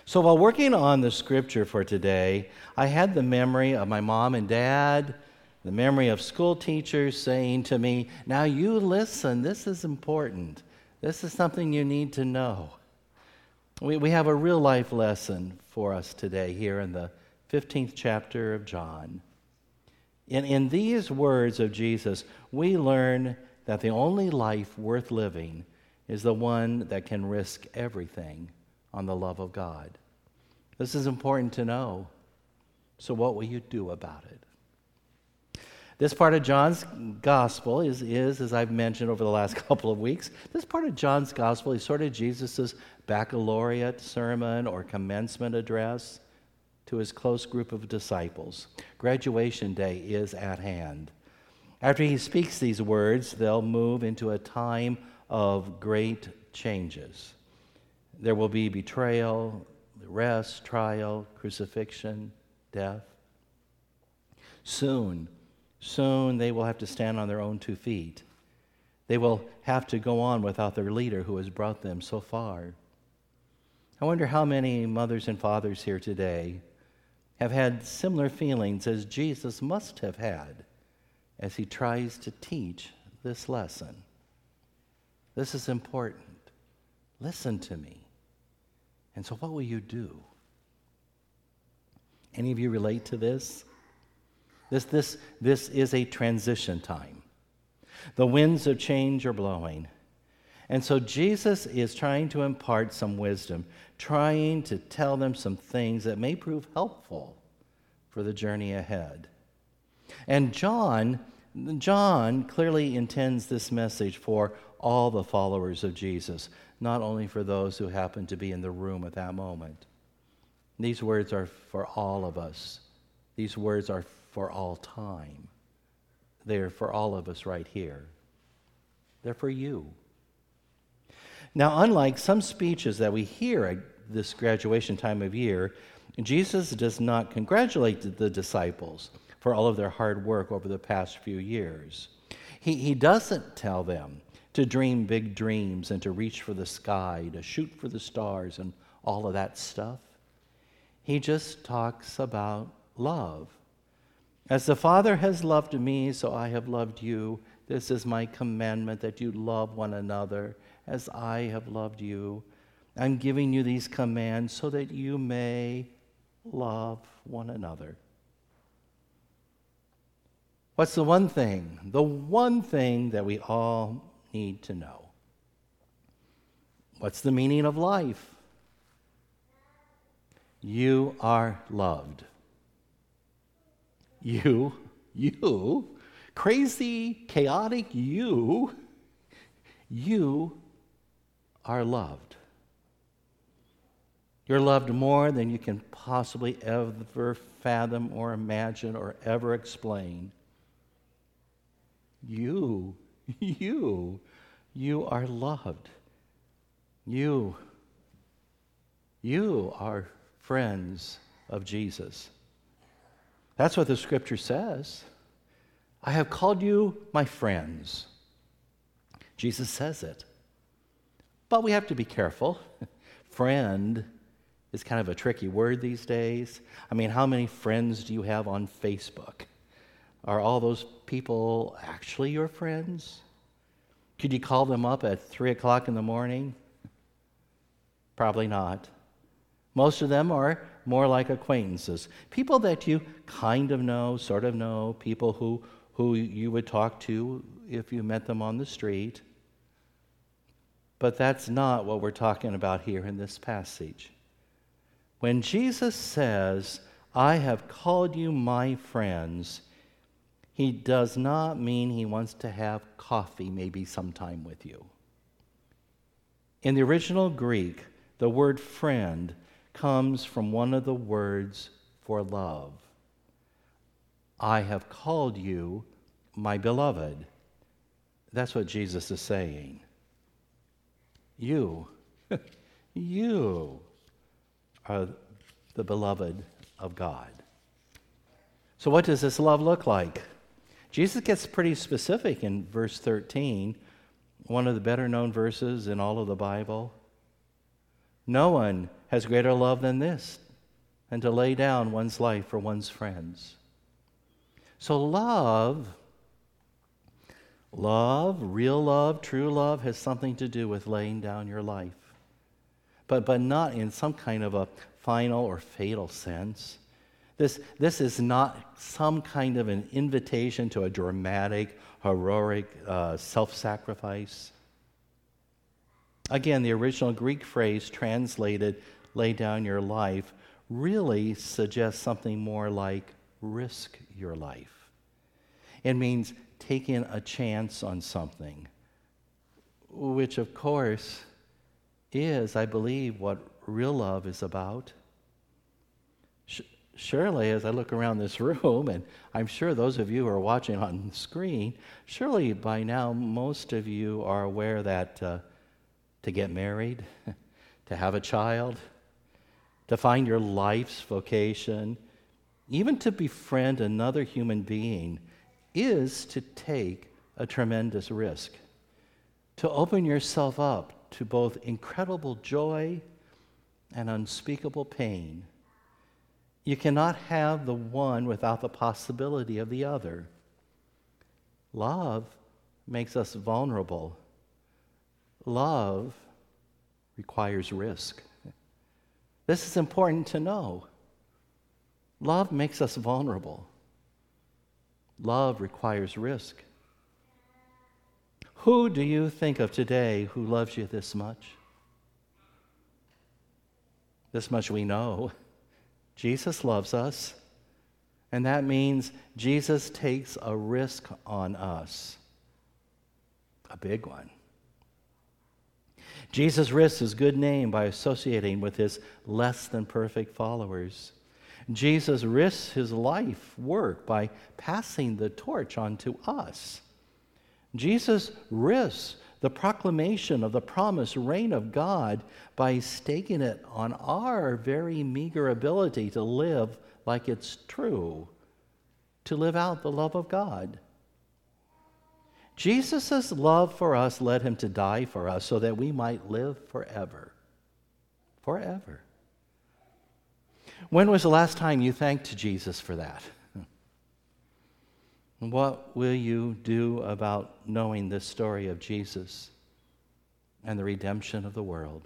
So while working on the scripture for today, I had the memory of my mom and dad, the memory of school teachers saying to me, now you listen, this is important. This is something you need to know. We have a real life lesson for us today here in the 15th chapter of John. In these words of Jesus, we learn that the only life worth living is the one that can risk everything on the love of God. This is important to know. So what will you do about it? This part of John's gospel is, as I've mentioned over the last couple of weeks, this part of John's gospel is sort of Jesus' baccalaureate sermon or commencement address to his close group of disciples. Graduation day is at hand. After he speaks these words, they'll move into a time of great changes. There will be betrayal, arrest, trial, crucifixion, death. Soon they will have to stand on their own 2 feet. They will have to go on without their leader who has brought them so far. I wonder how many mothers and fathers here today have had similar feelings as Jesus must have had as he tries to teach this lesson. This is important. Listen to me. And so what will you do? Any of you relate to this? This is a transition time. The winds of change are blowing. And so Jesus is trying to impart some wisdom, trying to tell them some things that may prove helpful for the journey ahead. And John clearly intends this message for all the followers of Jesus, not only for those who happen to be in the room at that moment. These words are for all of us. These words are for all time. They're for all of us right here. They're for you. Now, unlike some speeches that we hear at this graduation time of year, Jesus does not congratulate the disciples for all of their hard work over the past few years. He doesn't tell them to dream big dreams and to reach for the sky, to shoot for the stars and all of that stuff. He just talks about love. As the Father has loved me, so I have loved you. This is my commandment, that you love one another as I have loved you. I'm giving you these commands so that you may love one another. What's the one thing? The one thing that we all need to know. What's the meaning of life? You are loved. You, crazy, chaotic you are loved. You're loved more than you can possibly ever fathom or imagine or ever explain. You are loved. You are friends of Jesus. That's what the scripture says. I have called you my friends. Jesus says it. But we have to be careful. Friend is kind of a tricky word these days. I mean, how many friends do you have on Facebook? Are all those people actually your friends? Could you call them up at 3 o'clock in the morning? Probably not. Most of them are more like acquaintances. People that you kind of know, sort of know, people who you would talk to if you met them on the street. But that's not what we're talking about here in this passage. When Jesus says, I have called you my friends, he does not mean he wants to have coffee maybe sometime with you. In the original Greek, the word friend comes from one of the words for love. I have called you my beloved. That's what Jesus is saying. You are the beloved of God. So what does this love look like? Jesus gets pretty specific in verse 13, one of the better known verses in all of the Bible. No one has greater love than this, and to lay down one's life for one's friends. So love, real love, true love, has something to do with laying down your life. But not in some kind of a final or fatal sense. This is not some kind of an invitation to a dramatic, heroic self-sacrifice. Again, the original Greek phrase translated, lay down your life, really suggests something more like risk your life. It means taking a chance on something, which of course is, I believe, what real love is about. Surely, as I look around this room, and I'm sure those of you who are watching on the screen, surely by now most of you are aware that to get married, to have a child, to find your life's vocation, even to befriend another human being, is to take a tremendous risk, to open yourself up to both incredible joy and unspeakable pain. You cannot have the one without the possibility of the other. Love makes us vulnerable. Love requires risk. This is important to know. Love makes us vulnerable. Love requires risk. Who do you think of today who loves you this much? This much we know. Jesus loves us, and that means Jesus takes a risk on us, a big one. Jesus risks his good name by associating with his less than perfect followers. Jesus risks his life work by passing the torch on to us. Jesus risks the proclamation of the promised reign of God by staking it on our very meager ability to live like it's true, to live out the love of God. Jesus' love for us led him to die for us so that we might live forever. Forever. When was the last time you thanked Jesus for that? What will you do about knowing this story of Jesus and the redemption of the world?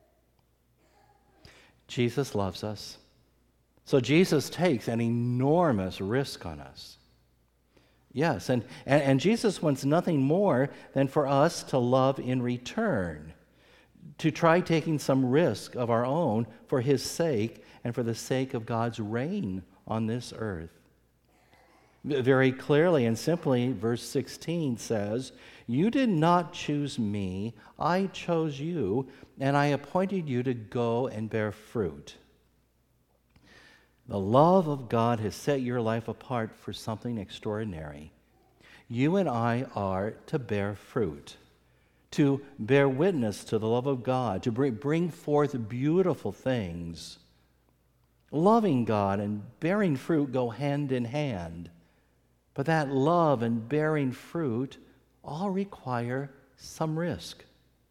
Jesus loves us. So Jesus takes an enormous risk on us. Yes, and Jesus wants nothing more than for us to love in return, to try taking some risk of our own for his sake and for the sake of God's reign on this earth. Very clearly and simply, verse 16 says, "You did not choose me, I chose you, and I appointed you to go and bear fruit." The love of God has set your life apart for something extraordinary. You and I are to bear fruit, to bear witness to the love of God, to bring forth beautiful things. Loving God and bearing fruit go hand in hand. But that love and bearing fruit all require some risk.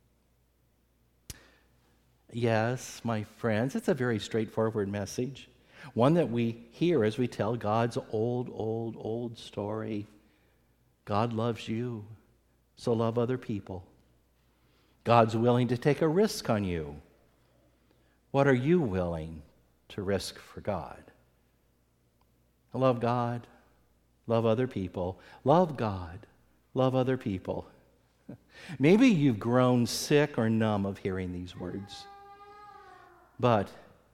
Yes, my friends, it's a very straightforward message, one that we hear as we tell God's old story. God loves you, so love other people. God's willing to take a risk on you. What are you willing to risk for God? Love God. Love other people. Love God. Love other people. Maybe you've grown sick or numb of hearing these words. But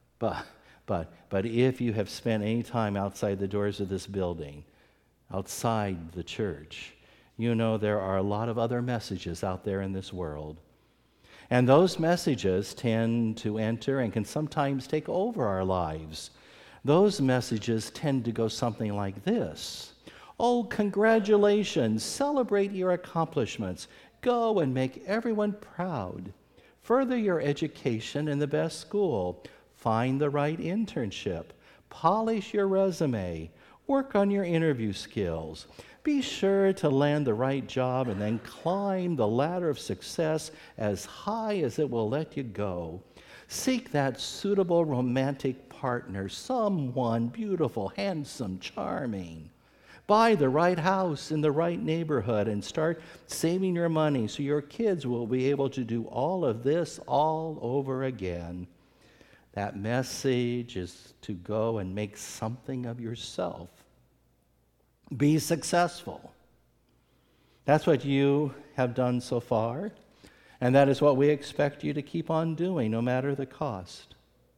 if you have spent any time outside the doors of this building, outside the church, you know there are a lot of other messages out there in this world. And those messages tend to enter and can sometimes take over our lives. Those messages tend to go something like this. Oh, congratulations, celebrate your accomplishments. Go and make everyone proud. Further your education in the best school. Find the right internship. Polish your resume. Work on your interview skills. Be sure to land the right job and then climb the ladder of success as high as it will let you go. Seek that suitable romantic partner, someone beautiful, handsome, charming. Buy the right house in the right neighborhood and start saving your money so your kids will be able to do all of this all over again. That message is to go and make something of yourself. Be successful. That's what you have done so far, and that is what we expect you to keep on doing, no matter the cost.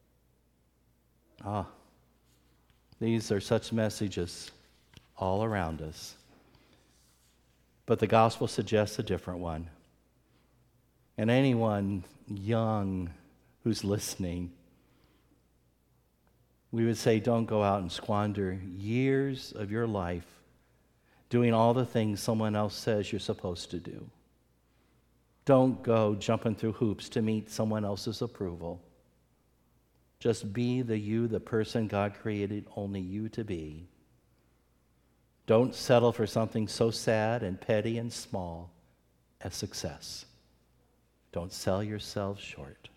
These are such messages all around us. But the gospel suggests a different one. And anyone young who's listening, we would say, don't go out and squander years of your life doing all the things someone else says you're supposed to do. Don't go jumping through hoops to meet someone else's approval. Just be the person God created only you to be. Don't settle for something so sad and petty and small as success. Don't sell yourselves short.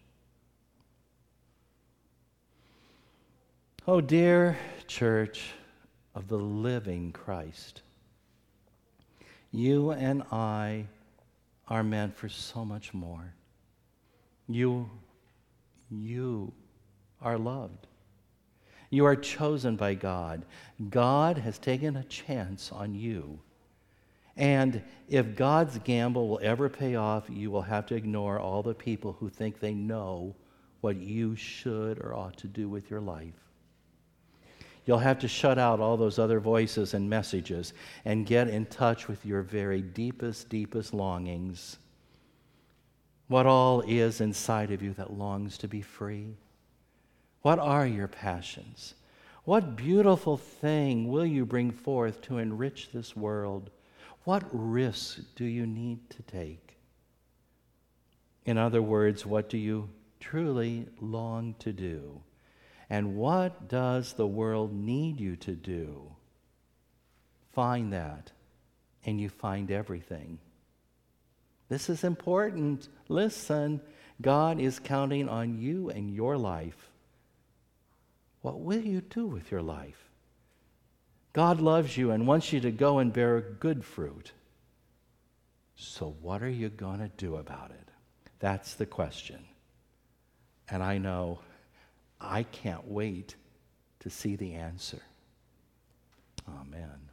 Oh, dear church of the living Christ, you and I are meant for so much more. You are loved. You are chosen by God. God has taken a chance on you. And if God's gamble will ever pay off, you will have to ignore all the people who think they know what you should or ought to do with your life. You'll have to shut out all those other voices and messages and get in touch with your very deepest longings. What all is inside of you that longs to be free? What are your passions? What beautiful thing will you bring forth to enrich this world? What risks do you need to take? In other words, what do you truly long to do? And what does the world need you to do? Find that, and you find everything. This is important. Listen, God is counting on you and your life. What will you do with your life? God loves you and wants you to go and bear good fruit. So what are you going to do about it? That's the question. And I know I can't wait to see the answer. Amen.